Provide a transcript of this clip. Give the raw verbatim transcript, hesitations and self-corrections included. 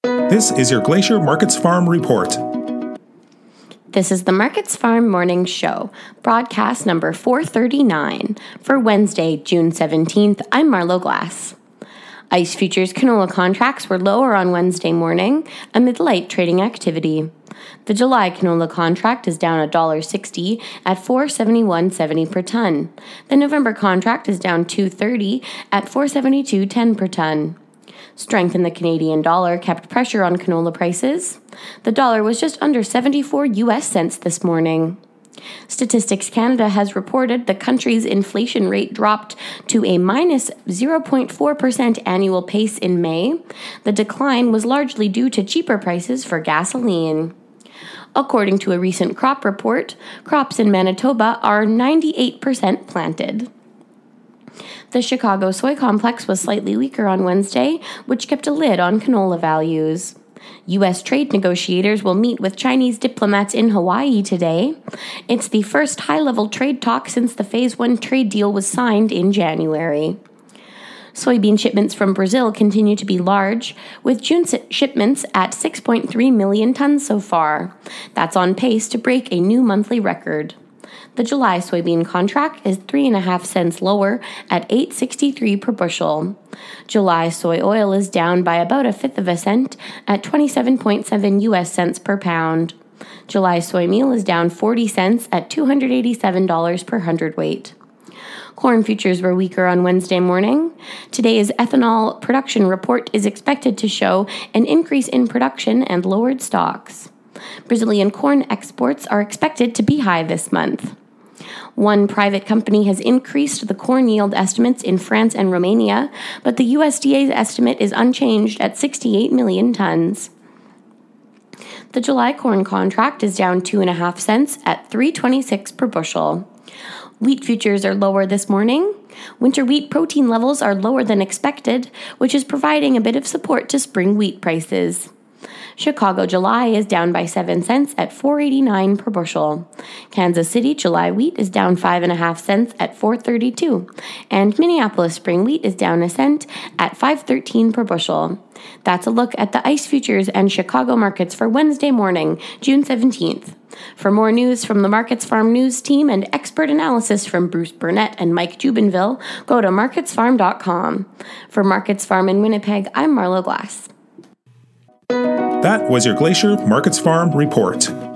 This is your Glacier Markets Farm Report. This is the Markets Farm Morning Show, broadcast number four thirty-nine for Wednesday, June seventeenth. I'm Marlo Glass. ICE futures canola contracts were lower on Wednesday morning amid light trading activity. The July canola contract is down one dollar sixty at four seventy-one seventy per ton. The November contract is down two thirty at four seventy-two ten per ton. Strength in the Canadian dollar kept pressure on canola prices. The dollar was just under seventy-four U S cents this morning. Statistics Canada has reported the country's inflation rate dropped to a minus zero point four percent annual pace in May. The decline was largely due to cheaper prices for gasoline. According to a recent crop report, crops in Manitoba are ninety-eight percent planted. The Chicago soy complex was slightly weaker on Wednesday, which kept a lid on canola values. U S trade negotiators will meet with Chinese diplomats in Hawaii today. It's the first high-level trade talk since the Phase one trade deal was signed in January. Soybean shipments from Brazil continue to be large, with June shipments at six point three million tons so far. That's on pace to break a new monthly record. The July soybean contract is three and a half cents lower at eight sixty-three per bushel. July soy oil is down by about a fifth of a cent at twenty-seven point seven U S cents per pound. July soy meal is down forty cents at two hundred eighty-seven dollars per hundredweight. Corn futures were weaker on Wednesday morning. Today's ethanol production report is expected to show an increase in production and lowered stocks. Brazilian corn exports are expected to be high this month. One private company has increased the corn yield estimates in France and Romania, but the U S D A's estimate is unchanged at sixty-eight million tons. The July corn contract is down two and a half cents at three twenty-six per bushel. Wheat futures are lower this morning. Winter wheat protein levels are lower than expected, which is providing a bit of support to spring wheat prices. Chicago July is down by seven cents at four eighty-nine per bushel. Kansas City July wheat is down five and a half cents at four thirty-two, and Minneapolis spring wheat is down a cent at five thirteen per bushel. That's a look at the ICE futures and Chicago markets for Wednesday morning, June seventeenth. For more news from the Markets Farm News team and expert analysis from Bruce Burnett and Mike Jubinville, go to markets farm dot com. For Markets Farm in Winnipeg, I'm Marlo Glass. That was your Glacier Markets Farm Report.